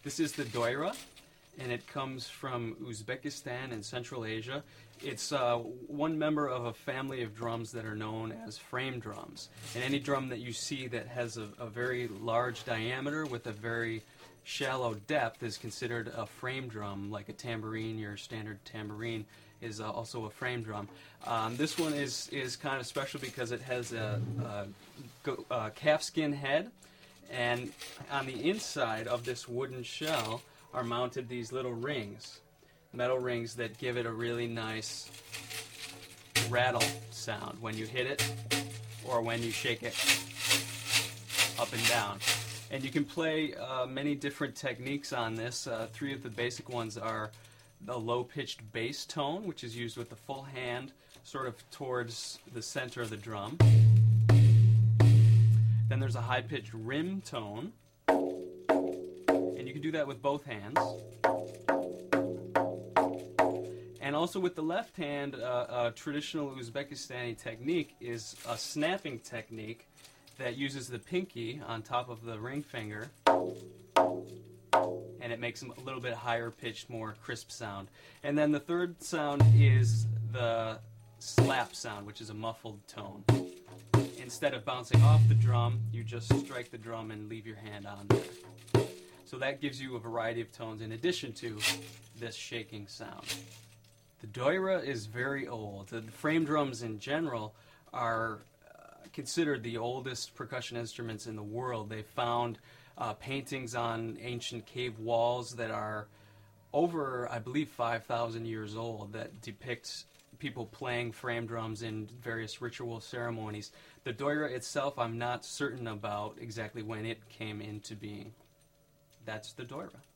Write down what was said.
This is the doira, and it comes from Uzbekistan and Central Asia. It's one member of a family of drums that are known as frame drums. And any drum that you see that has a very large diameter with a very shallow depth is considered a frame drum, like a tambourine. Your standard tambourine is also a frame drum. This one is kind of special because it has a calfskin head, and on the inside of this wooden shell are mounted these little rings, metal rings that give it a really nice rattle sound when you hit it or when you shake it up and down. And you can play many different techniques on this. Three of the basic ones are the low-pitched bass tone, which is used with the full hand sort of towards the center of the drum. Then there's a high-pitched rim tone, and you can do that with both hands. And also with the left hand, a traditional Uzbekistani technique is a snapping technique that uses the pinky on top of the ring finger, and it makes a little bit higher pitched, more crisp sound. And then the third sound is the slap sound, which is a muffled tone. Instead of bouncing off the drum, you just strike the drum and leave your hand on there. So that gives you a variety of tones in addition to this shaking sound. The doira is very old. The frame drums in general are considered the oldest percussion instruments in the world. They found paintings on ancient cave walls that are over, I believe, 5,000 years old that depict people playing frame drums in various ritual ceremonies. The doira itself, I'm not certain about exactly when it came into being. That's the doira.